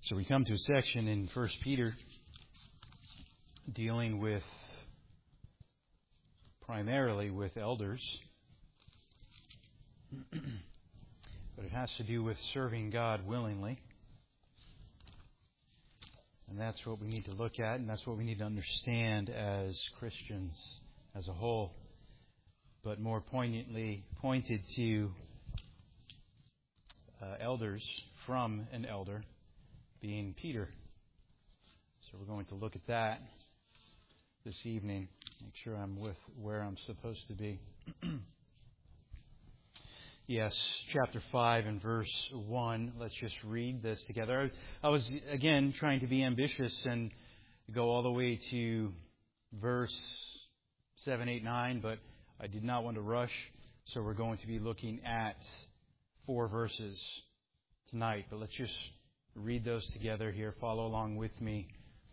So we come to a section in 1 Peter dealing with, primarily with elders. But it has to do with serving God willingly. And that's what we need to look at, and that's what we need to understand as Christians as a whole. But more poignantly pointed to elders from an elder, being Peter. So we're going to look at that this evening. Make sure I'm with where I'm supposed to be. Yes, chapter 5 and verse 1. Let's just read this together. I was, again, trying to be ambitious and go all the way to verse 7, 8, 9, but I did not want to rush. So we're going to be looking at 4 verses tonight. But let's just read those together here. Follow along with me.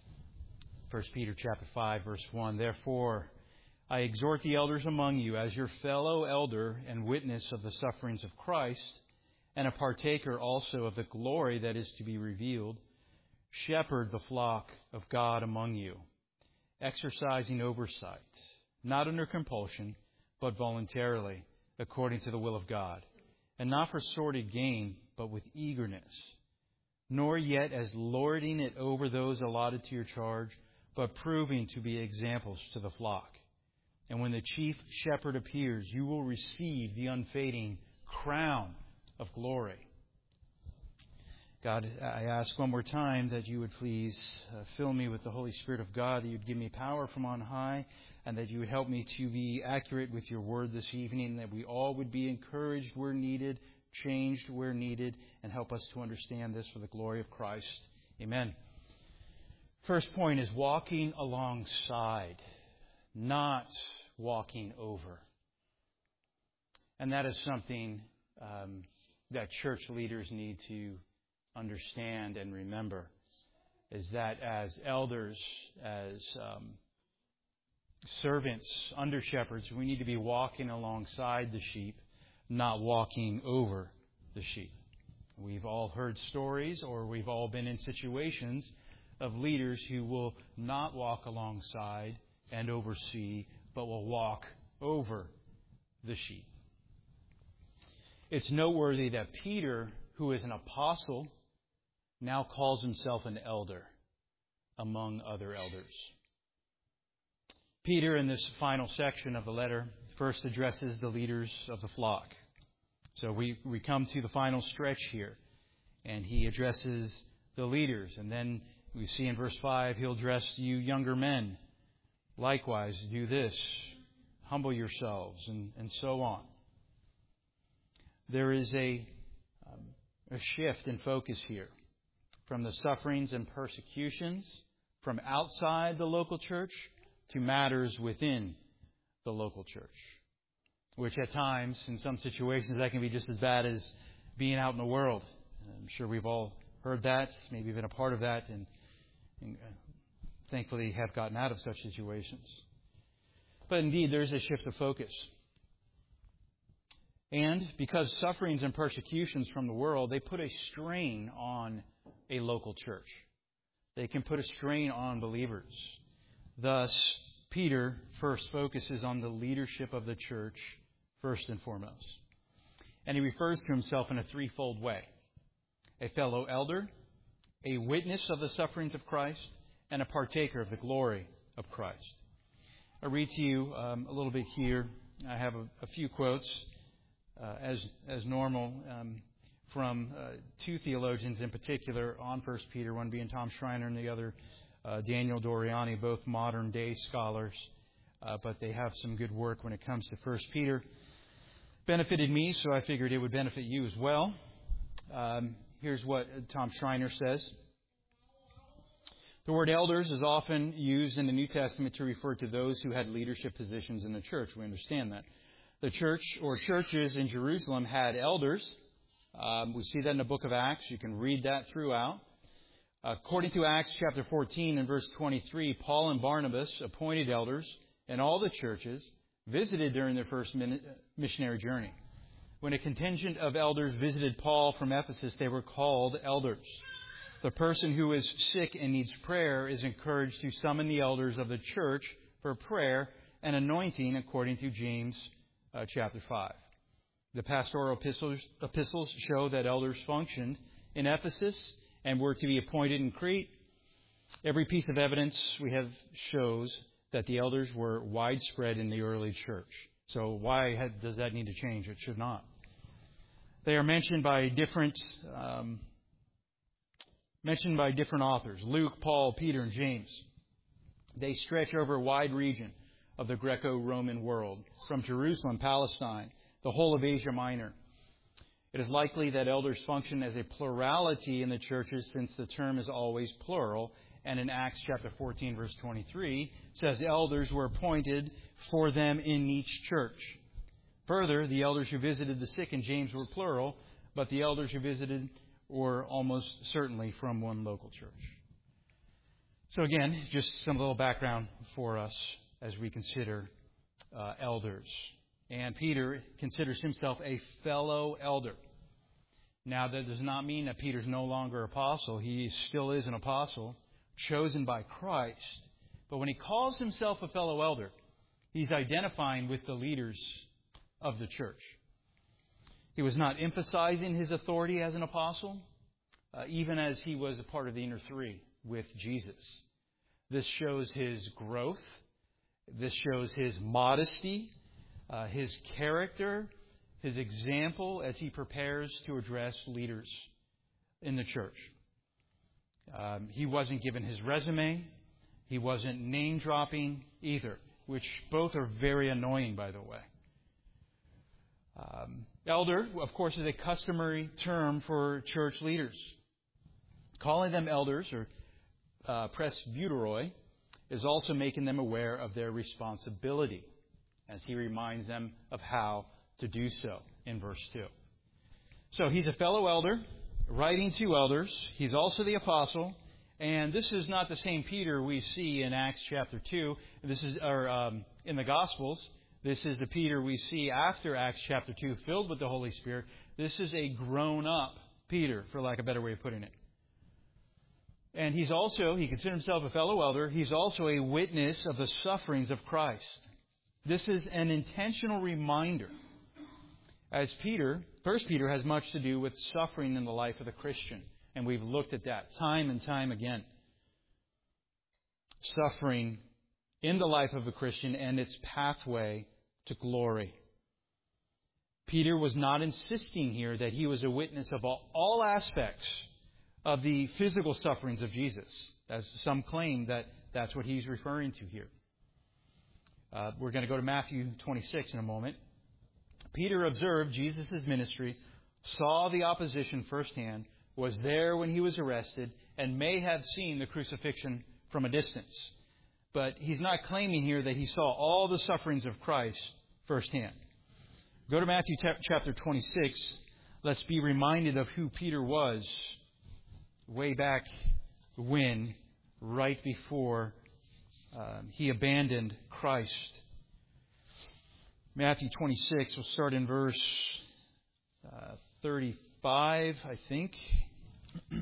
1 Peter chapter 5, verse 1. Therefore, I exhort the elders among you as your fellow elder and witness of the sufferings of Christ, and a partaker also of the glory that is to be revealed. Shepherd the flock of God among you, exercising oversight, not under compulsion, but voluntarily, according to the will of God, and not for sordid gain, but with eagerness, nor yet as lording it over those allotted to your charge, but proving to be examples to the flock. And when the chief shepherd appears, you will receive the unfading crown of glory. God, I ask one more time that you would please fill me with the Holy Spirit of God, that you would give me power from on high, and that you would help me to be accurate with your word this evening, that we all would be encouraged where needed, changed where needed, and help us to understand this for the glory of Christ. Amen. First point is walking alongside, not walking over. And that is something that church leaders need to understand and remember, is that as elders, as servants, under shepherds, we need to be walking alongside the sheep, not walking over the sheep. We've all heard stories, or we've all been in situations of leaders who will not walk alongside and oversee, but will walk over the sheep. It's noteworthy that Peter, who is an apostle, now calls himself an elder among other elders. Peter, in this final section of the letter, first addresses the leaders of the flock. So we come to the final stretch here, and he addresses the leaders. And then we see in verse 5, he'll address you younger men. Likewise, do this, humble yourselves, and so on. There is a shift in focus here from the sufferings and persecutions from outside the local church to matters within the local church, which at times, in some situations, that can be just as bad as being out in the world. I'm sure we've all heard that, maybe been a part of that, and thankfully have gotten out of such situations. But indeed, there's a shift of focus. And because sufferings and persecutions from the world, they put a strain on a local church. They can put a strain on believers. Thus, Peter first focuses on the leadership of the church first and foremost. And he refers to himself in a threefold way: a fellow elder, a witness of the sufferings of Christ, and a partaker of the glory of Christ. I read to you a little bit here. I have a few quotes, as normal, from 2 theologians in particular on 1 Peter, one being Tom Schreiner and the other Daniel Doriani, both modern-day scholars, but they have some good work when it comes to 1 Peter. Benefited me, so I figured it would benefit you as well. Here's what Tom Schreiner says. The word elders is often used in the New Testament to refer to those who had leadership positions in the church. We understand that. The church or churches in Jerusalem had elders. We see that in the book of Acts. You can read that throughout. According to Acts chapter 14 and verse 23, Paul and Barnabas, appointed elders in all the churches, visited during their first missionary journey. When a contingent of elders visited Paul from Ephesus, they were called elders. The person who is sick and needs prayer is encouraged to summon the elders of the church for prayer and anointing according to James chapter 5. The pastoral epistles show that elders functioned in Ephesus and were to be appointed in Crete. Every piece of evidence we have shows that the elders were widespread in the early church. So why does that need to change? It should not. They are mentioned by different authors: Luke, Paul, Peter, and James. They stretch over a wide region of the Greco-Roman world, from Jerusalem, Palestine, the whole of Asia Minor. It is likely that elders function as a plurality in the churches, since the term is always plural, and in Acts chapter 14, verse 23, says elders were appointed for them in each church. Further, the elders who visited the sick in James were plural, but the elders who visited were almost certainly from one local church. So again, just some little background for us as we consider elders. And Peter considers himself a fellow elder. Now, that does not mean that Peter's no longer apostle. He still is an apostle, chosen by Christ. But when he calls himself a fellow elder, he's identifying with the leaders of the church. He was not emphasizing his authority as an apostle, even as he was a part of the inner three with Jesus. This shows his growth. This shows his modesty, his character, his example as he prepares to address leaders in the church. He wasn't given his resume. He wasn't name-dropping either, which both are very annoying, by the way. Elder, of course, is a customary term for church leaders. Calling them elders or presbyteroi is also making them aware of their responsibility, as he reminds them of how to do so in verse 2. So he's a fellow elder, writing to elders. He's also the apostle. And this is not the same Peter we see in Acts chapter 2. This is in the Gospels. This is the Peter we see after Acts chapter 2, filled with the Holy Spirit. This is a grown-up Peter, for lack of a better way of putting it. And he considers himself a fellow elder. He's also a witness of the sufferings of Christ. This is an intentional reminder, as 1 Peter has much to do with suffering in the life of the Christian. And we've looked at that time and time again. Suffering in the life of a Christian and its pathway to glory. Peter was not insisting here that he was a witness of all aspects of the physical sufferings of Jesus, as some claim that that's what he's referring to here. We're going to go to Matthew 26 in a moment. Peter observed Jesus' ministry, saw the opposition firsthand, was there when he was arrested, and may have seen the crucifixion from a distance. But he's not claiming here that he saw all the sufferings of Christ firsthand. Go to Matthew chapter 26. Let's be reminded of who Peter was way back when, right before he abandoned Christ. Matthew 26, we'll start in verse 35, I think. We're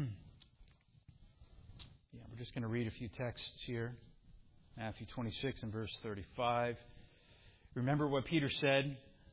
just going to read a few texts here. Matthew 26 and verse 35. Remember what Peter said?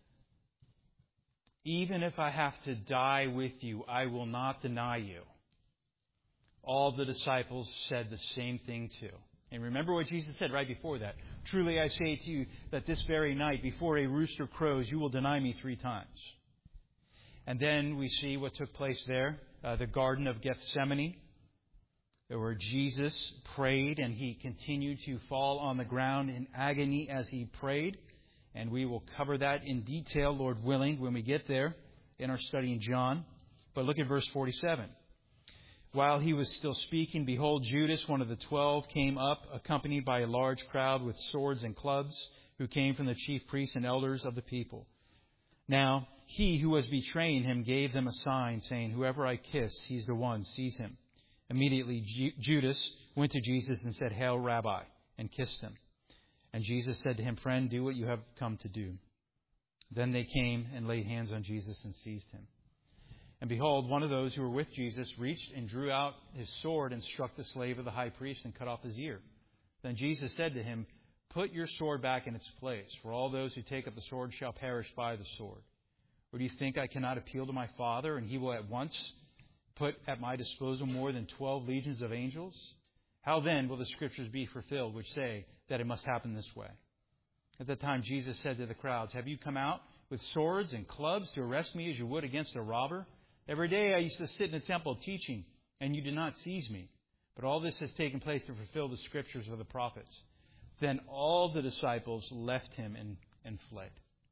Even if I have to die with you, I will not deny you. All the disciples said the same thing too. And remember what Jesus said right before that. Truly I say to you that this very night, before a rooster crows, you will deny me 3 times. And then we see what took place there, the Garden of Gethsemane, where Jesus prayed and he continued to fall on the ground in agony as he prayed. And we will cover that in detail, Lord willing, when we get there in our study in John. But look at verse 47. While he was still speaking, behold, Judas, one of the 12, came up, accompanied by a large crowd with swords and clubs, who came from the chief priests and elders of the people. Now, he who was betraying him gave them a sign, saying, whoever I kiss, he's the one, seize him. Immediately, Judas went to Jesus and said, Hail, Rabbi, and kissed him. And Jesus said to him, Friend, do what you have come to do. Then they came and laid hands on Jesus and seized him. And behold, one of those who were with Jesus reached and drew out his sword and struck the slave of the high priest and cut off his ear. Then Jesus said to him, "Put your sword back in its place, for all those who take up the sword shall perish by the sword. Or do you think I cannot appeal to my Father, and he will at once put at my disposal more than 12 legions of angels? How then will the Scriptures be fulfilled, which say that it must happen this way?" At that time Jesus said to the crowds, "Have you come out with swords and clubs to arrest me as you would against a robber? Every day I used to sit in the temple teaching, and you did not seize me. But all this has taken place to fulfill the Scriptures of the prophets." Then all the disciples left him and fled.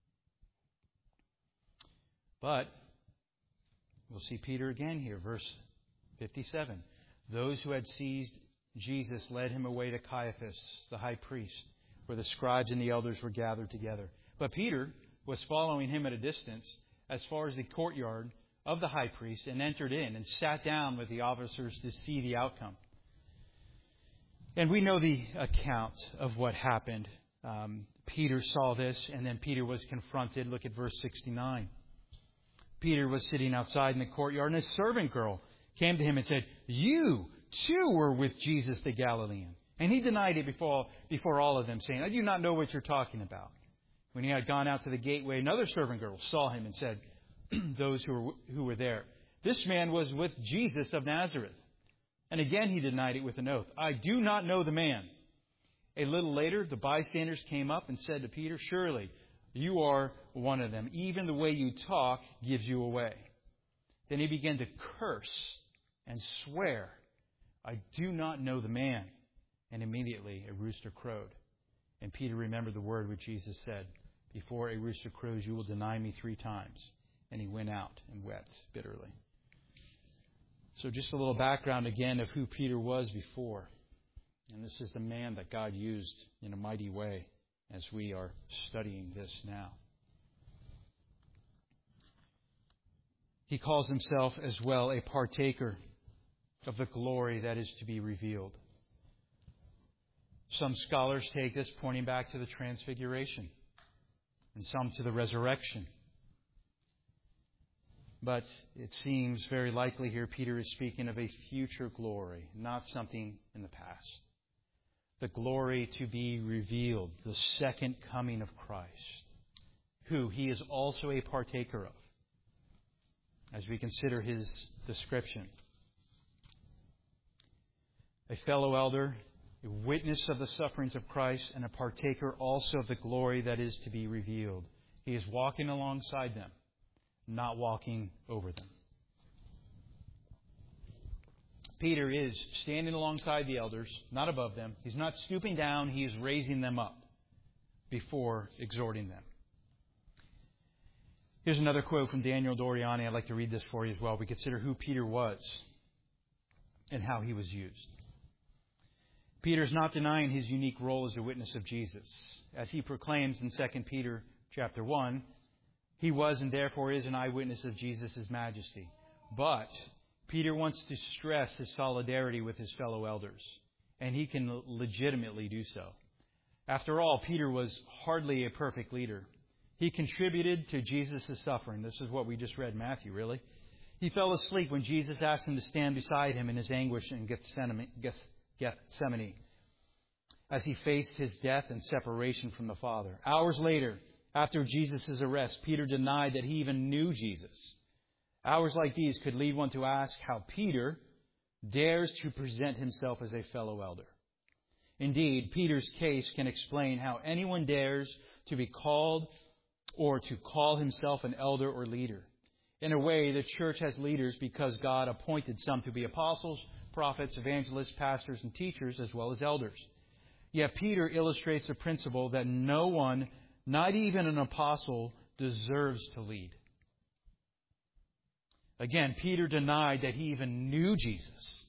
But we'll see Peter again here, verse 57. Those who had seized Jesus led him away to Caiaphas, the high priest, where the scribes and the elders were gathered together. But Peter was following him at a distance as far as the courtyard of the high priest, and entered in and sat down with the officers to see the outcome. And we know the account of what happened. Peter saw this, and then Peter was confronted. Look at verse 69. Peter was sitting outside in the courtyard, and a servant girl came to him and said, "You too were with Jesus the Galilean." And he denied it before all of them, saying, "I do not know what you're talking about." When he had gone out to the gateway, another servant girl saw him and said, those who were there, "This man was with Jesus of Nazareth." And again he denied it with an oath, "I do not know the man." A little later, the bystanders came up and said to Peter, "Surely you are one of them. Even the way you talk gives you away." Then he began to curse and swear, "I do not know the man." And immediately a rooster crowed. And Peter remembered the word which Jesus said, "Before a rooster crows, you will deny me 3 times." And he went out and wept bitterly. So just a little background again of who Peter was before. And this is the man that God used in a mighty way as we are studying this now. He calls himself as well a partaker of the glory that is to be revealed. Some scholars take this pointing back to the transfiguration, and some to the resurrection. But it seems very likely here Peter is speaking of a future glory, not something in the past. The glory to be revealed, the second coming of Christ, who he is also a partaker of, as we consider his description. A fellow elder, a witness of the sufferings of Christ, and a partaker also of the glory that is to be revealed. He is walking alongside them, not walking over them. Peter is standing alongside the elders, not above them. He's not stooping down. He is raising them up before exhorting them. Here's another quote from Daniel Doriani. I'd like to read this for you as well. We consider who Peter was and how he was used. Peter's not denying his unique role as a witness of Jesus. As he proclaims in 2 Peter chapter 1, he was and therefore is an eyewitness of Jesus' majesty. But Peter wants to stress his solidarity with his fellow elders, and he can legitimately do so. After all, Peter was hardly a perfect leader. He contributed to Jesus' suffering. This is what we just read in Matthew, really. He fell asleep when Jesus asked him to stand beside him in his anguish in Gethsemane, as he faced his death and separation from the Father. Hours later, after Jesus' arrest, Peter denied that he even knew Jesus. Hours like these could lead one to ask how Peter dares to present himself as a fellow elder. Indeed, Peter's case can explain how anyone dares to be called or to call himself an elder or leader. In a way, the church has leaders because God appointed some to be apostles, prophets, evangelists, pastors, and teachers, as well as elders. Yet Peter illustrates the principle that no one, not even an apostle, deserves to lead. Again, Peter denied that he even knew Jesus.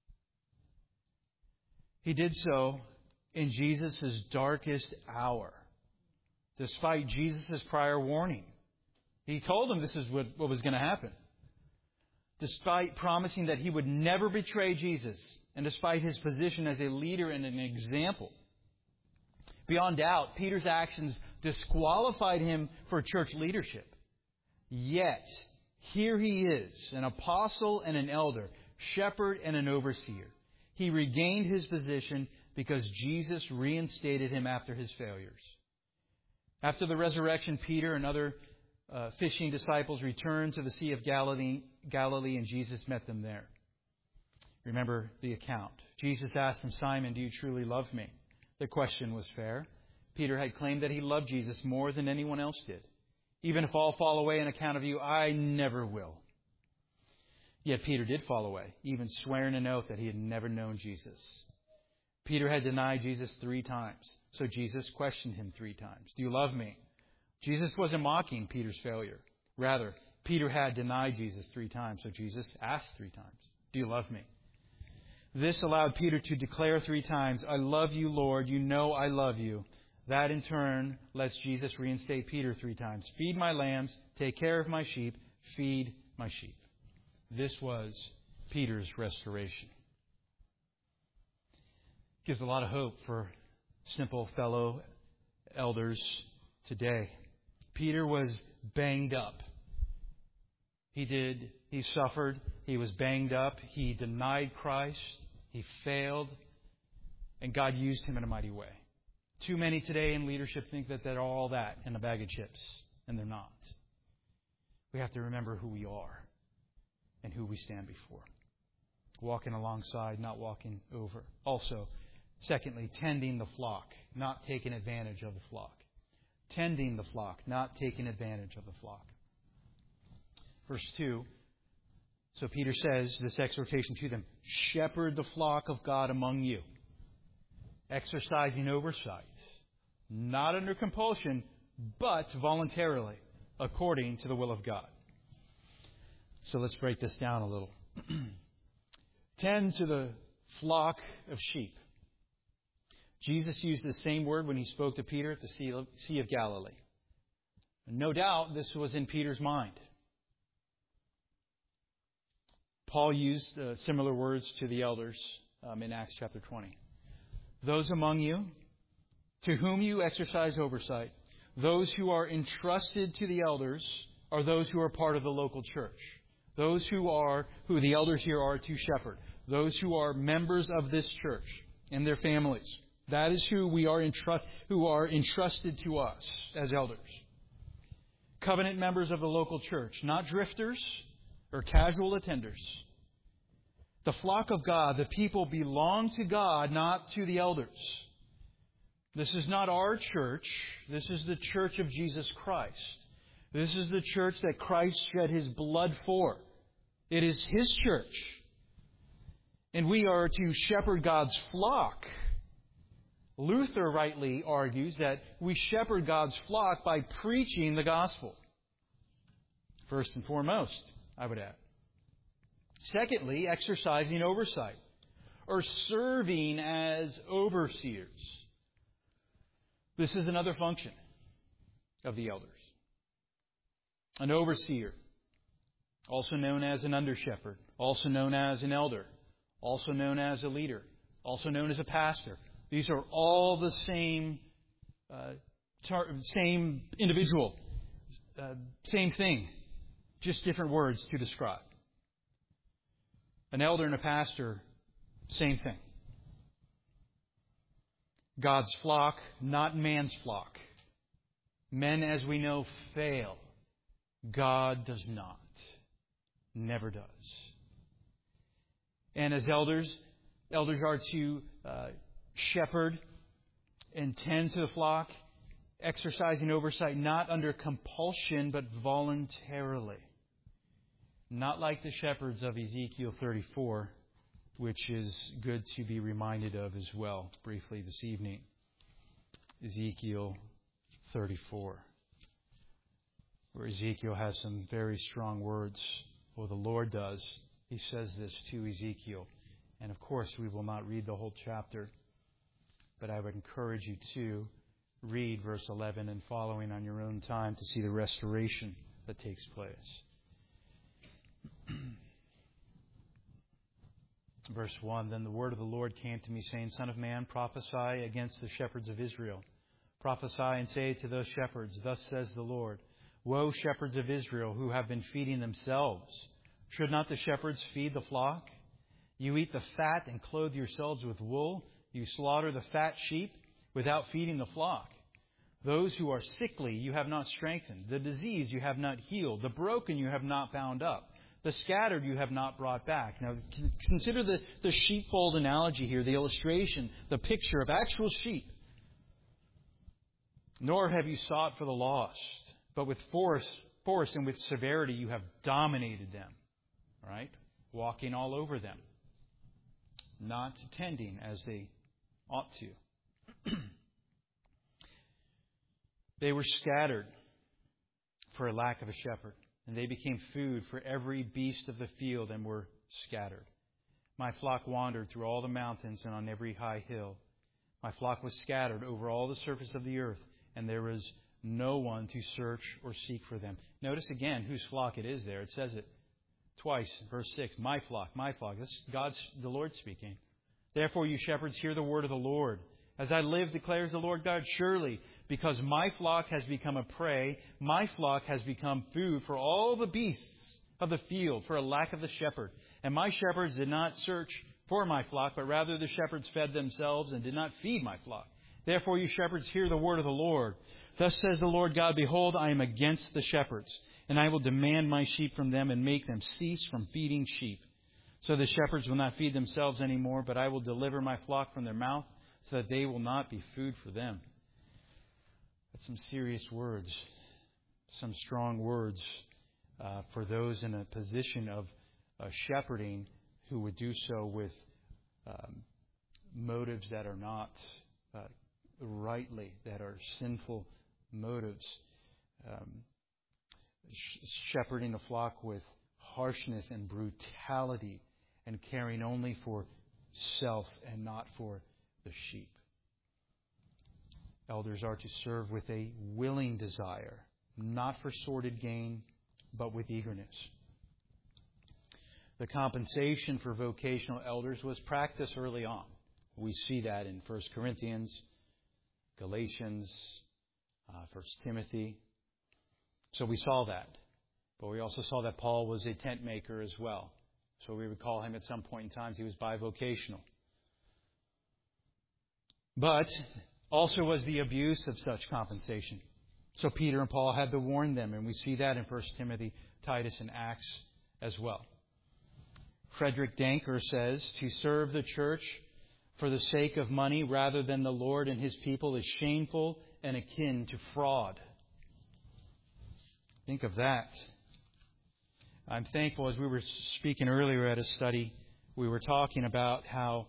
He did so in Jesus' darkest hour, despite Jesus' prior warning. He told him this is what was going to happen. Despite promising that he would never betray Jesus, and despite his position as a leader and an example. Beyond doubt, Peter's actions disqualified him for church leadership. Yet, Here he is, an apostle and an elder, shepherd and an overseer. He regained his position because Jesus reinstated him after his failures. After the resurrection, Peter and other fishing disciples returned to the Sea of Galilee, and Jesus met them there. Remember the account. Jesus asked him, "Simon, do you truly love me?" The question was fair. Peter had claimed that he loved Jesus more than anyone else did. "Even if all fall away on account of you, I never will." Yet Peter did fall away, even swearing an oath that he had never known Jesus. Peter had denied Jesus 3 times, so Jesus questioned him 3 times. "Do you love me?" Jesus wasn't mocking Peter's failure. Rather, Peter had denied Jesus 3 times, so Jesus asked 3 times, "Do you love me?" This allowed Peter to declare 3 times, "I love you, Lord. You know I love you." That in turn lets Jesus reinstate Peter 3 times. "Feed my lambs, take care of my sheep, feed my sheep." This was Peter's restoration. Gives a lot of hope for simple fellow elders today. Peter was banged up. He suffered. He was banged up. He denied Christ. He failed. And God used him in a mighty way. Too many today in leadership think that they're all that in a bag of chips, and they're not. We have to remember who we are and who we stand before. Walking alongside, not walking over. Also, secondly, tending the flock, not taking advantage of the flock. Tending the flock, not taking advantage of the flock. Verse 2, so Peter says this exhortation to them, "Shepherd the flock of God among you, exercising oversight, not under compulsion, but voluntarily, according to the will of God." So let's break this down a little. Tend to the flock of sheep. Jesus used the same word when he spoke to Peter at the Sea of Galilee. No doubt this was in Peter's mind. Paul used similar words to the elders in Acts chapter 20. "Those among you to whom you exercise oversight, those who are entrusted to the elders, are those who are part of the local church. Those who the elders here are to shepherd. Those who are members of this church and their families. That is who who are entrusted to us as elders. Covenant members of the local church, not drifters or casual attenders. The flock of God, the people belong to God, not to the elders. This is not our church. This is the church of Jesus Christ. This is the church that Christ shed His blood for. It is His church. And we are to shepherd God's flock. Luther rightly argues that we shepherd God's flock by preaching the gospel. First and foremost, I would add. Secondly, exercising oversight, or serving as overseers. This is another function of the elders. An overseer, also known as an under-shepherd, also known as an elder, also known as a leader, also known as a pastor. These are all the same individual, same thing, just different words to describe. An elder and a pastor, same thing. God's flock, not man's flock. Men, as we know, fail. God does not. Never does. And as elders are to shepherd and tend to the flock, exercising oversight not under compulsion but voluntarily. Not like the shepherds of Ezekiel 34, which is good to be reminded of as well briefly this evening. Ezekiel 34, where Ezekiel has some very strong words. Well, the Lord does. He says this to Ezekiel. And of course, we will not read the whole chapter, but I would encourage you to read verse 11 and following on your own time to see the restoration that takes place. Verse 1, Then the word of the Lord came to me, saying, Son of man, prophesy against the shepherds of Israel. Prophesy and say to those shepherds, Thus says the Lord, Woe, shepherds of Israel, who have been feeding themselves. Should not the shepherds feed the flock? You eat the fat and clothe yourselves with wool. You slaughter the fat sheep without feeding the flock. Those who are sickly you have not strengthened. The diseased you have not healed. The broken you have not bound up. The scattered you have not brought back. Now, consider the sheepfold analogy here, the illustration, the picture of actual sheep. Nor have you sought for the lost, but with force and with severity you have dominated them. Right? Walking all over them. Not tending as they ought to. They were scattered for a lack of a shepherd, and they became food for every beast of the field and were scattered. My flock wandered through all the mountains and on every high hill. My flock was scattered over all the surface of the earth, and there was no one to search or seek for them. Notice again whose flock it is there. It says it twice, verse 6, my flock, my flock. This is the Lord speaking. Therefore, you shepherds, hear the word of the Lord. As I live, declares the Lord God, surely, because my flock has become a prey, my flock has become food for all the beasts of the field, for a lack of the shepherd. And my shepherds did not search for my flock, but rather the shepherds fed themselves and did not feed my flock. Therefore, you shepherds, hear the word of the Lord. Thus says the Lord God, behold, I am against the shepherds, and I will demand my sheep from them and make them cease from feeding sheep. So the shepherds will not feed themselves anymore, but I will deliver my flock from their mouth, so that they will not be food for them. That's some serious words, some strong words for those in a position of shepherding who would do so with motives that are not rightly, that are sinful motives. Shepherding a flock with harshness and brutality and caring only for self and not for the sheep. Elders are to serve with a willing desire, not for sordid gain, but with eagerness. The compensation for vocational elders was practiced early on. We see that in 1 Corinthians, Galatians, 1 Timothy. So we saw that. But we also saw that Paul was a tent maker as well. So we would call him at some point in time, he was bivocational. But also was the abuse of such compensation. So Peter and Paul had to warn them, and we see that in 1 Timothy, Titus, and Acts as well. Frederick Danker says, to serve the church for the sake of money rather than the Lord and His people is shameful and akin to fraud. Think of that. I'm thankful, as we were speaking earlier at a study, we were talking about how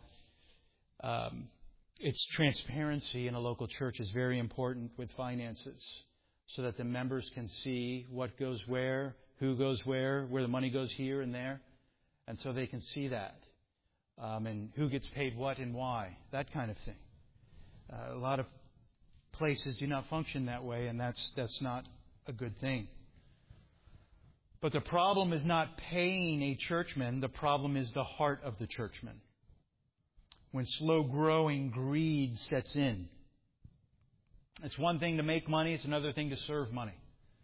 its transparency in a local church is very important with finances, so that the members can see what goes where, who goes where the money goes here and there, and so they can see that, and who gets paid what and why, that kind of thing. A lot of places do not function that way, and that's not a good thing. But the problem is not paying a churchman. The problem is the heart of the churchman. When slow-growing greed sets in. It's one thing to make money. It's another thing to serve money.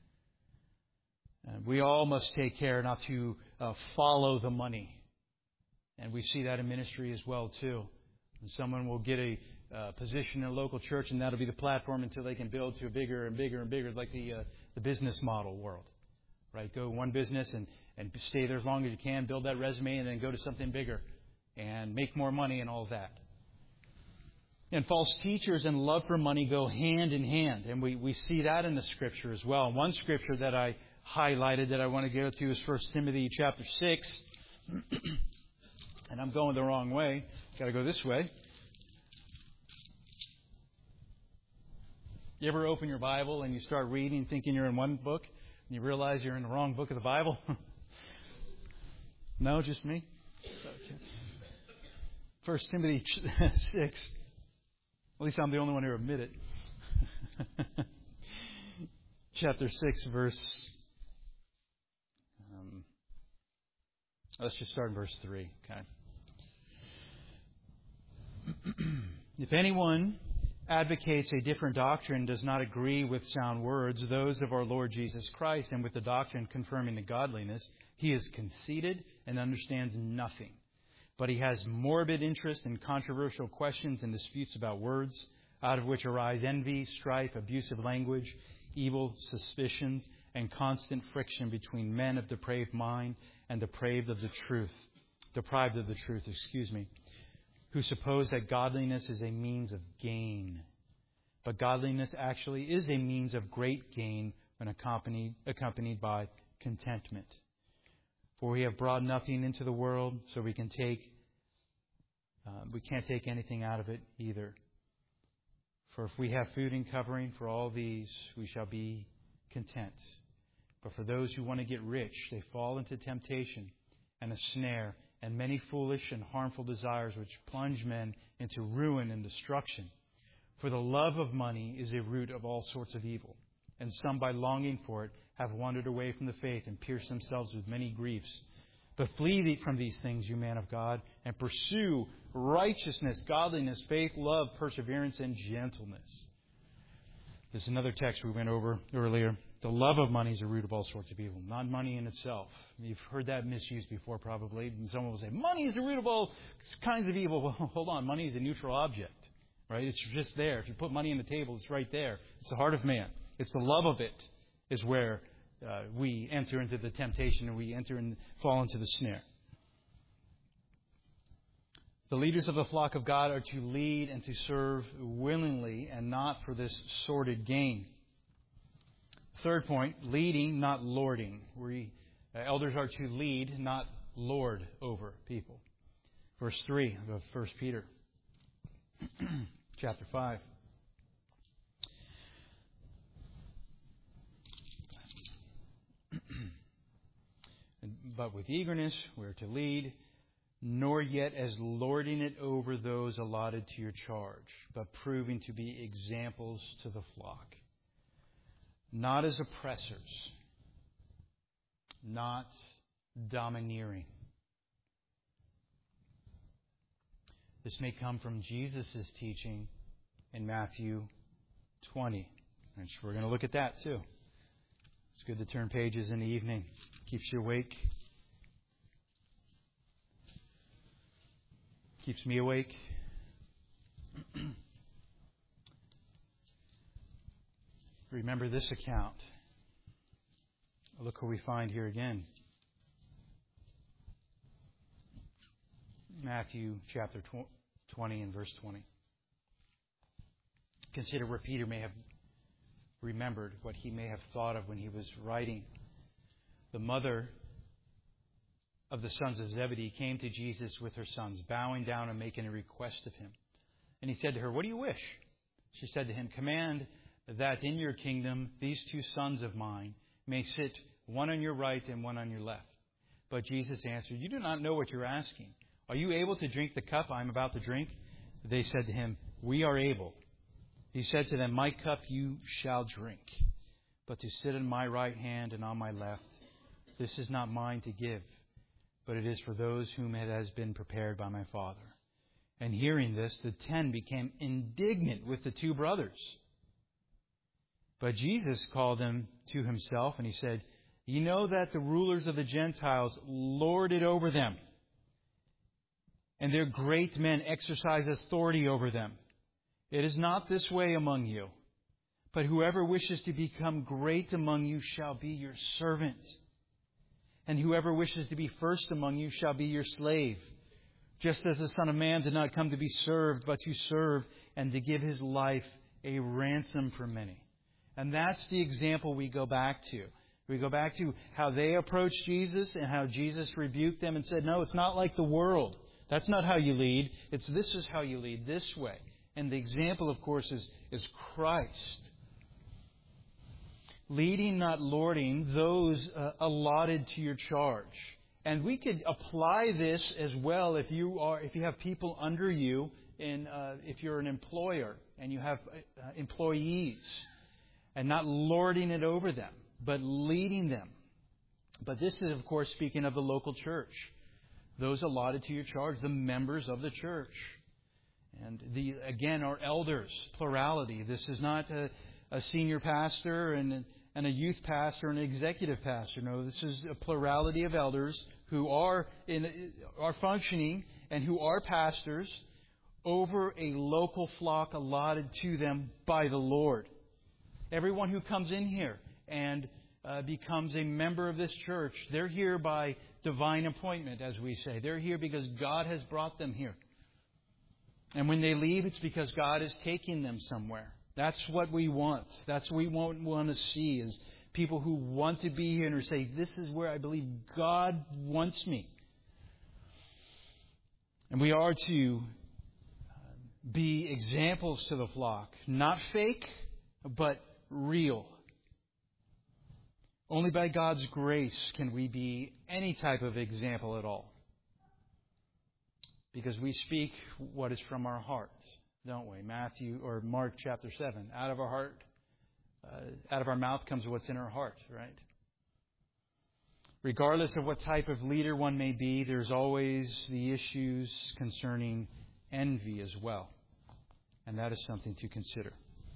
And we all must take care not to follow the money. And we see that in ministry as well, too. And someone will get a position in a local church, and that'll be the platform until they can build to a bigger and bigger and bigger, like the business model world. Right? Go one business and stay there as long as you can, build that resume, and then go to something bigger and make more money and all that. And false teachers and love for money go hand in hand. And we see that in the Scripture as well. And one Scripture that I highlighted that I want to go to is 1 Timothy chapter 6. And I'm going the wrong way. Got to go this way. You ever open your Bible and you start reading thinking you're in one book and you realize you're in the wrong book of the Bible? No, just me? Okay. 1 Timothy 6. At least I'm the only one who admit it. Chapter 6, verse... let's just start in verse 3. Okay. If anyone advocates a different doctrine does not agree with sound words, those of our Lord Jesus Christ, and with the doctrine confirming the godliness, he is conceited and understands nothing. But he has morbid interest in controversial questions and disputes about words, out of which arise envy, strife, abusive language, evil suspicions, and constant friction between men of depraved mind and deprived of the truth, who suppose that godliness is a means of gain. But godliness actually is a means of great gain when accompanied by contentment. For we have brought nothing into the world, so we can't take anything out of it either. For if we have food and covering for all these, we shall be content. But for those who want to get rich, they fall into temptation and a snare, and many foolish and harmful desires which plunge men into ruin and destruction. For the love of money is a root of all sorts of evil, and some by longing for it have wandered away from the faith and pierced themselves with many griefs. But flee from these things, you man of God, and pursue righteousness, godliness, faith, love, perseverance, and gentleness. This is another text we went over earlier. The love of money is a root of all sorts of evil, not money in itself. You've heard that misused before probably. And someone will say, money is the root of all kinds of evil. Well, hold on. Money is a neutral object, right? It's just there. If you put money on the table, it's right there. It's the heart of man. It's the love of it is where we enter into the temptation and we enter and fall into the snare. The leaders of the flock of God are to lead and to serve willingly and not for this sordid gain. Third point, leading, not lording. Elders are to lead, not lord over people. Verse 3 of 1 Peter chapter 5. But with eagerness we are to lead, nor yet as lording it over those allotted to your charge, but proving to be examples to the flock. Not as oppressors, not domineering. This may come from Jesus' teaching in Matthew 20. And we're going to look at that too. It's good to turn pages in the evening. Keeps you awake. Keeps me awake. Remember this account. Look what we find here again. Matthew chapter 20 and verse 20. Consider where Peter may have remembered, what he may have thought of when he was writing. The mother of the sons of Zebedee came to Jesus with her sons, bowing down and making a request of him. And he said to her, "What do you wish?" She said to him, "Command that in your kingdom these two sons of mine may sit, one on your right and one on your left." But Jesus answered, "You do not know what you're asking. Are you able to drink the cup I am about to drink?" They said to him, "We are able." He said to them, "My cup you shall drink, but to sit on my right hand and on my left, this is not mine to give, but it is for those whom it has been prepared by my Father." And hearing this, the 10 became indignant with the two brothers. But Jesus called them to himself, and he said, "You know that the rulers of the Gentiles lord it over them, and their great men exercise authority over them. It is not this way among you, but whoever wishes to become great among you shall be your servant. And whoever wishes to be first among you shall be your slave. Just as the Son of Man did not come to be served, but to serve and to give his life a ransom for many." And that's the example we go back to. We go back to how they approached Jesus and how Jesus rebuked them and said, "No, it's not like the world. That's not how you lead. This is how you lead, this way." And the example, of course, is Christ. Leading, not lording, those allotted to your charge. And we could apply this as well if you have people under you, and if you're an employer and you have employees, and not lording it over them, but leading them. But this is, of course, speaking of the local church, those allotted to your charge, the members of the church. And again, our elders, plurality. This is not a senior pastor and a youth pastor and an executive pastor. No, this is a plurality of elders who are functioning and who are pastors over a local flock allotted to them by the Lord. Everyone who comes in here and becomes a member of this church, they're here by divine appointment, as we say. They're here because God has brought them here. And when they leave, it's because God is taking them somewhere. That's what we want. That's what we want to see, is people who want to be here and who say, this is where I believe God wants me. And we are to be examples to the flock. Not fake, but real. Only by God's grace can we be any type of example at all. Because we speak what is from our heart, don't we? Mark chapter 7. Out of our heart, out of our mouth comes what's in our heart, right? Regardless of what type of leader one may be, there's always the issues concerning envy as well. And that is something to consider.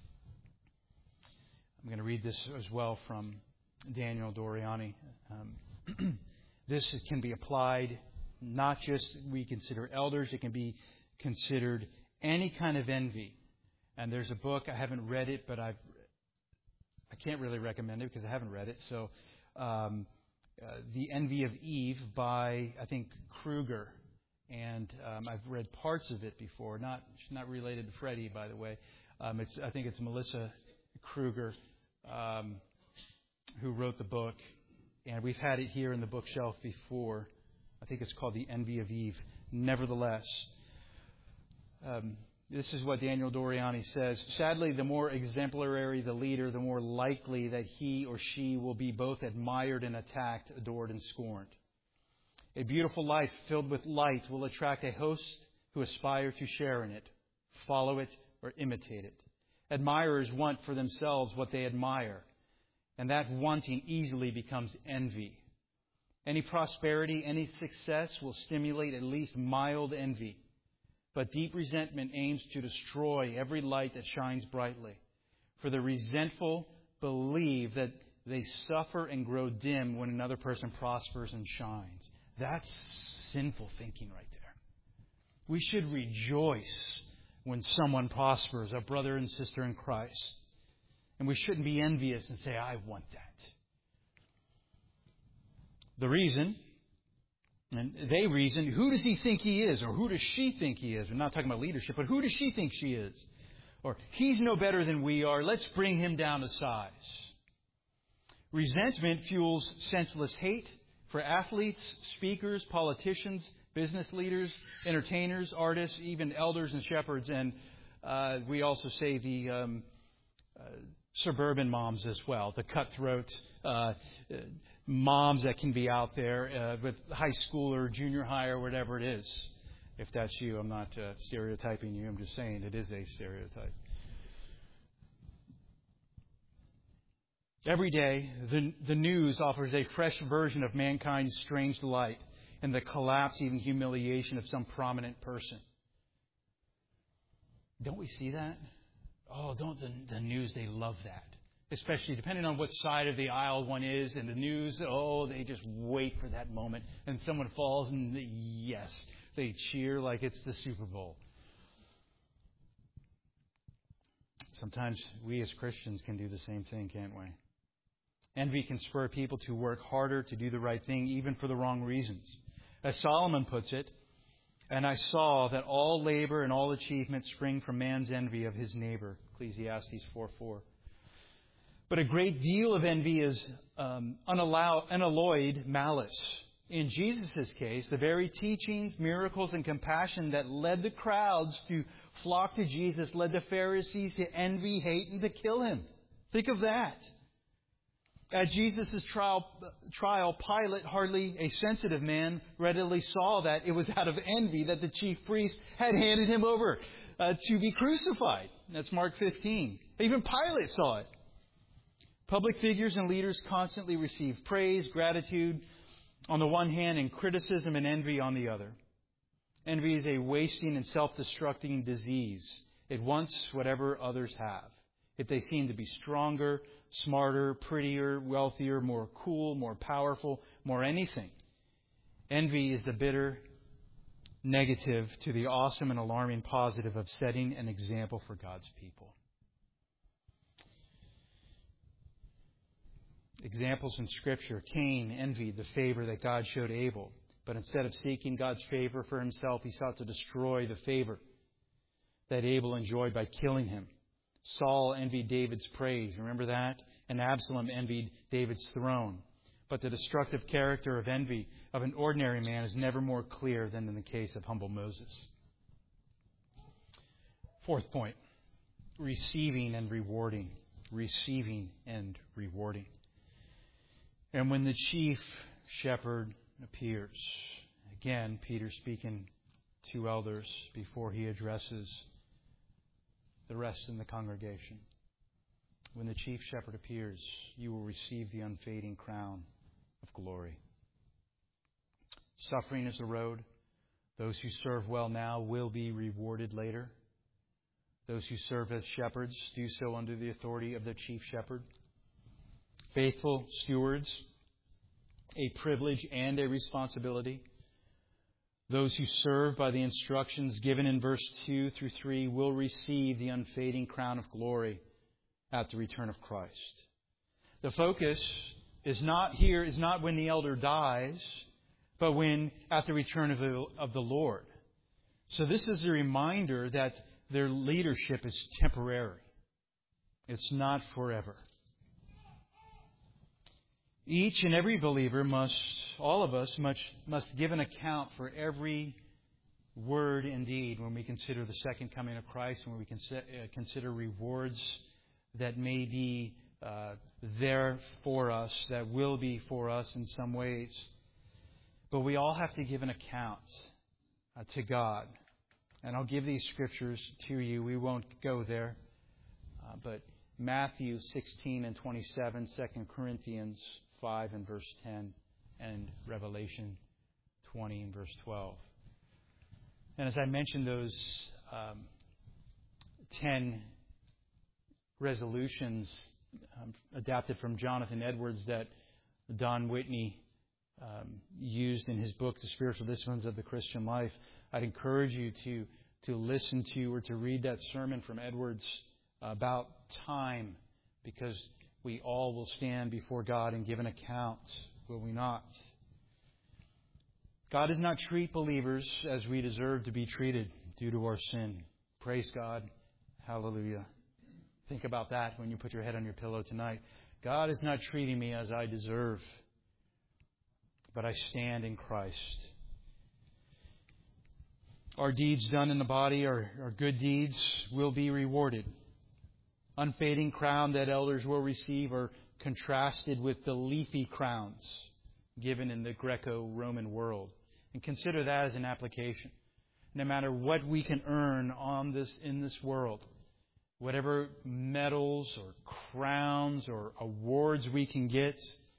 I'm going to read this as well from Daniel Doriani. This can be applied, not just we consider elders, it can be considered any kind of envy. And there's a book, I haven't read it, but I can't really recommend it because I haven't read it. So, The Envy of Eve by, I think, Kruger. And I've read parts of it before. She's not related to Freddie, by the way. I think it's Melissa Kruger who wrote the book. And we've had it here in the bookshelf before. I think it's called The Envy of Eve. Nevertheless, this is what Daniel Doriani says. Sadly, the more exemplary the leader, the more likely that he or she will be both admired and attacked, adored and scorned. A beautiful life filled with light will attract a host who aspire to share in it, follow it, or imitate it. Admirers want for themselves what they admire, and that wanting easily becomes envy. Any prosperity, any success will stimulate at least mild envy. But deep resentment aims to destroy every light that shines brightly. For the resentful believe that they suffer and grow dim when another person prospers and shines. That's sinful thinking right there. We should rejoice when someone prospers, a brother and sister in Christ. And we shouldn't be envious and say, I want that. The reason, and they reason, who does he think he is? Or who does she think he is? We're not talking about leadership, but who does she think she is? Or he's no better than we are. Let's bring him down a size. Resentment fuels senseless hate for athletes, speakers, politicians, business leaders, entertainers, artists, even elders and shepherds. And we also say the suburban moms as well, the cutthroat moms that can be out there with high school or junior high or whatever it is. If that's you, I'm not stereotyping you. I'm just saying it is a stereotype. Every day, the news offers a fresh version of mankind's strange delight in the collapse, even humiliation of some prominent person. Don't we see that? Oh, don't the news, they love that. Especially depending on what side of the aisle one is in the news. Oh, they just wait for that moment. And someone falls and yes, they cheer like it's the Super Bowl. Sometimes we as Christians can do the same thing, can't we? Envy can spur people to work harder, to do the right thing, even for the wrong reasons. As Solomon puts it, and I saw that all labor and all achievement spring from man's envy of his neighbor. Ecclesiastes 4:4. But a great deal of envy is unalloyed malice. In Jesus' case, the very teachings, miracles, and compassion that led the crowds to flock to Jesus led the Pharisees to envy, hate, and to kill him. Think of that. At Jesus' trial, Pilate, hardly a sensitive man, readily saw that it was out of envy that the chief priest had handed him over to be crucified. That's Mark 15. Even Pilate saw it. Public figures and leaders constantly receive praise, gratitude on the one hand, and criticism and envy on the other. Envy is a wasting and self-destructing disease. It wants whatever others have. If they seem to be stronger, smarter, prettier, wealthier, more cool, more powerful, more anything. Envy is the bitter negative to the awesome and alarming positive of setting an example for God's people. Examples in Scripture. Cain envied the favor that God showed Abel. But instead of seeking God's favor for himself, he sought to destroy the favor that Abel enjoyed by killing him. Saul envied David's praise. Remember that? And Absalom envied David's throne. But the destructive character of envy of an ordinary man is never more clear than in the case of humble Moses. Fourth point. Receiving and rewarding. Receiving and rewarding. And when the chief shepherd appears. Again, Peter speaking to elders before he addresses the rest in the congregation. When the chief shepherd appears, you will receive the unfading crown of glory. Suffering is the road. Those who serve well now will be rewarded later. Those who serve as shepherds do so under the authority of the chief shepherd. Faithful stewards, a privilege and a responsibility. Those who serve by the instructions given in verse 2 through 3 will receive the unfading crown of glory at the return of Christ. The focus is not when the elder dies, but when at the return of the Lord. So this is a reminder that their leadership is temporary. It's not forever. Each and every believer all of us must give an account for every word and deed when we consider the second coming of Christ, and when we consider rewards that may be there for us, that will be for us in some ways. But we all have to give an account to God. And I'll give these scriptures to you. We won't go there. But Matthew 16 and 27, 2 Corinthians 5 and verse 10, and Revelation 20 and verse 12. And as I mentioned, those 10 resolutions adapted from Jonathan Edwards that Don Whitney used in his book, The Spiritual Disciplines of the Christian Life, I'd encourage you to listen to or to read that sermon from Edwards about time, because we all will stand before God and give an account, will we not? God does not treat believers as we deserve to be treated due to our sin. Praise God. Hallelujah. Think about that when you put your head on your pillow tonight. God is not treating me as I deserve, but I stand in Christ. Our deeds done in the body, our good deeds, will be rewarded. Unfading crown that elders will receive are contrasted with the leafy crowns given in the Greco-Roman world. And consider that as an application. No matter what we can earn in this world, whatever medals or crowns or awards we can get,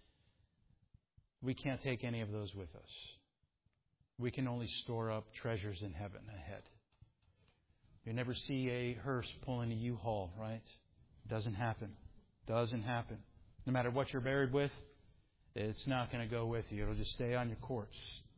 we can't take any of those with us. We can only store up treasures in heaven ahead. You never see a hearse pulling a U-Haul, right? Doesn't happen. Doesn't happen. No matter what you're buried with, it's not going to go with you. It'll just stay on your corpse.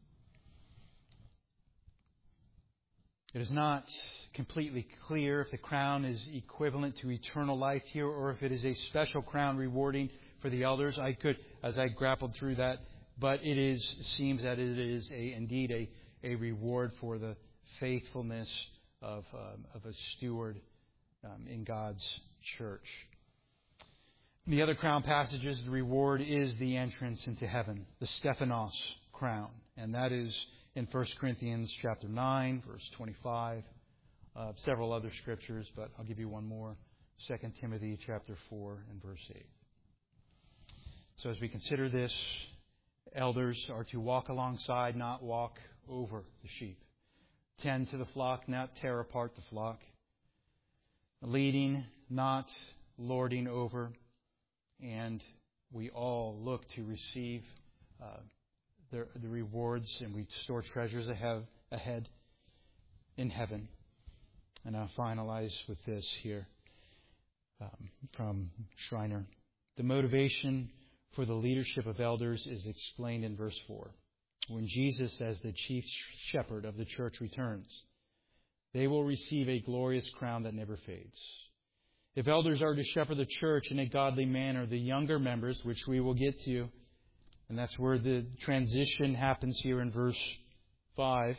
It is not completely clear if the crown is equivalent to eternal life here, or if it is a special crown rewarding for the elders. As I grappled through that, but seems that it is indeed a reward for the faithfulness of a steward in God's church. In the other crown passages, the reward is the entrance into heaven, the Stephanos crown, and that is in 1 Corinthians chapter 9, verse 25. Several other scriptures, but I'll give you one more. 2 Timothy chapter 4 and verse 8. So as we consider this, elders are to walk alongside, not walk over the sheep. Tend to the flock, not tear apart the flock. Leading, not lording over. And we all look to receive the rewards, and we store treasures ahead. in heaven. And I'll finalize with this here from Schreiner. The motivation for the leadership of elders is explained in verse 4. When Jesus, as the chief shepherd of the church, returns, they will receive a glorious crown that never fades. If elders are to shepherd the church in a godly manner, the younger members, which we will get to, and that's where the transition happens here in verse 5.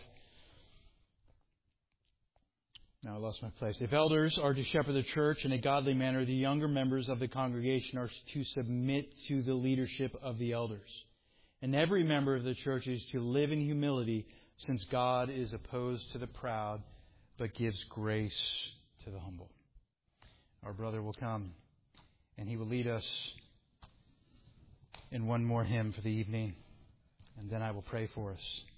Now I lost my place. If elders are to shepherd the church in a godly manner, the younger members of the congregation are to submit to the leadership of the elders. And every member of the church is to live in humility, since God is opposed to the proud, but gives grace to the humble. Our brother will come, and he will lead us in one more hymn for the evening, and then I will pray for us.